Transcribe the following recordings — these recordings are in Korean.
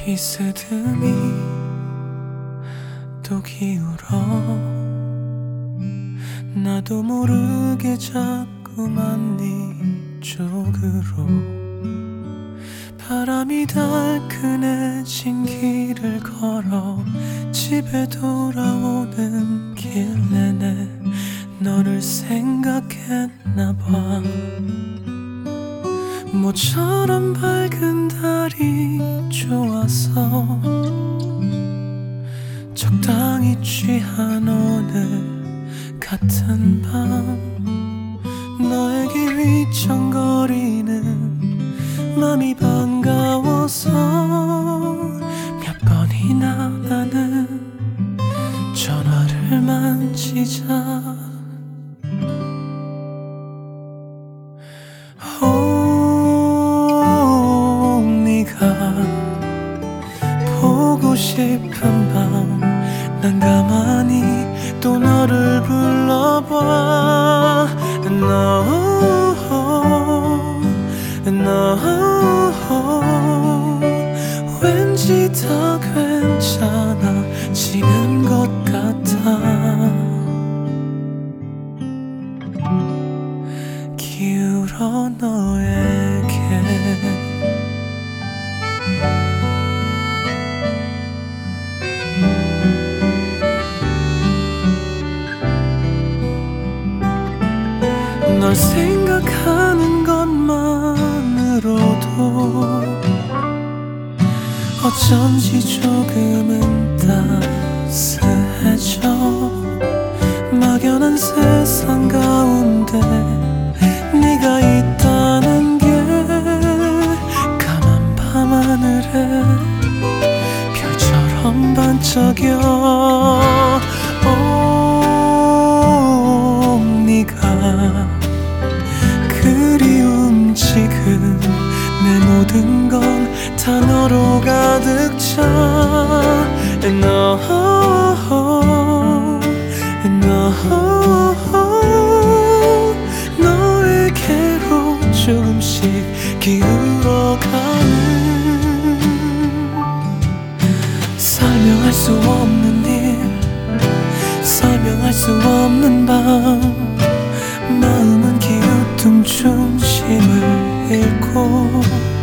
비스듬히 또 기울어 나도 모르게 자꾸만 네 쪽으로 바람이 달큰해진 길을 걸어 집에 돌아오는 길 내내 너를 생각했나봐. 모처럼 밝은 달이 좋아서 적당히 취한 오늘 같은 밤 너에게 휘청거리는 맘이 반가워서 몇 번이나 나는 전화를 만지자 보고 싶은 밤 난 가만히 또 너를 불러봐. 너 왠지 다 괜찮아지는 것 같아. 기울어 너에게 널 생각하는 것만으로도 어쩐지 조금은 따스해져. 막연한 세상 가운데 네가 있다는 게 까만 밤하늘에 별처럼 반짝여. 네가 그리움 지금 내 모든 건 다 너로 가득 차. 너에게로 조금씩 기울어가는 설명할 수 없는 일 설명할 수 없는 밤 마음은 기우뚱 중심을 잃고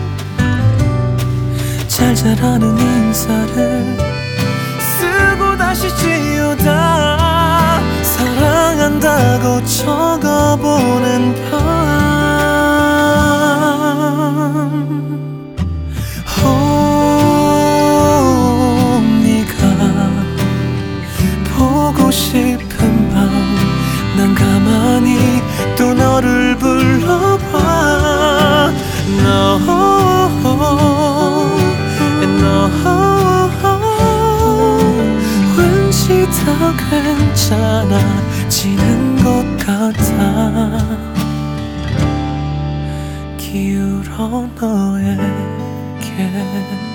잘 자라는 인사를 쓰고 다시 지우다 사랑한다고 적어보는 밤. 네가 보고 싶은 밤 난 가만히 또 너를 불러봐. 왠지 다 괜찮아지는 것 같아. 기울어 너에게